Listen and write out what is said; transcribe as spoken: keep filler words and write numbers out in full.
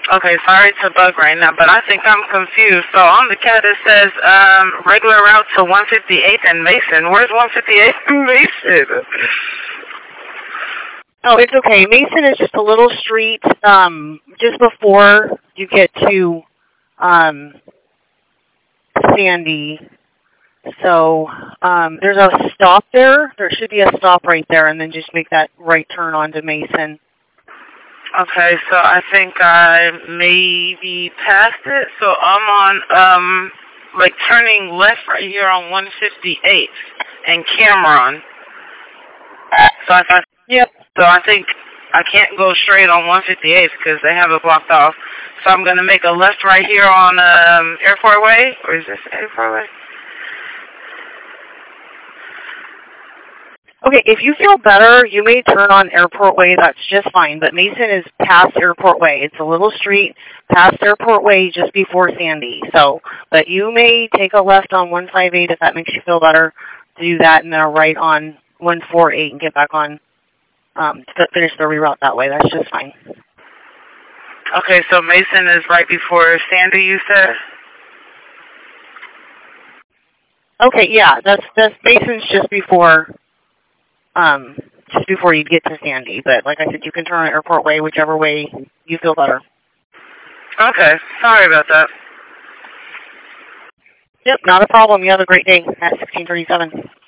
Okay, sorry to bug right now, but I think I'm confused. So on the cat it says um, regular route to one fifty-eighth and Mason. Where's one fifty-eighth and Mason? Oh, it's okay. Mason is just a little street um, just before you get to um, Sandy. So um, there's a stop there. There should be a stop right there, and then just make that right turn onto Mason. Okay, so I think I maybe passed it. So I'm on, um, like turning left right here on one fifty-eighth and Cameron. So I, I, yep. So I think I can't go straight on one fifty-eighth because they have it blocked off. So I'm going to make a left right here on um, Airport Way, or is this Airport Way? Okay, if you feel better, you may turn on Airport Way. That's just fine. But Mason is past Airport Way. It's a little street past Airport Way just before Sandy. So, but you may take a left on one fifty-eight if that makes you feel better. Do that, and then a right on one forty-eight and get back on um, to finish the reroute that way. That's just fine. Okay, so Mason is right before Sandy, you said? Okay, yeah, that's that's Mason's just before. Um, just before you get to Sandy. But like I said, you can turn on Airport Way, whichever way you feel better. Okay, sorry about that. Yep, not a problem. You have a great day at sixteen thirty-seven.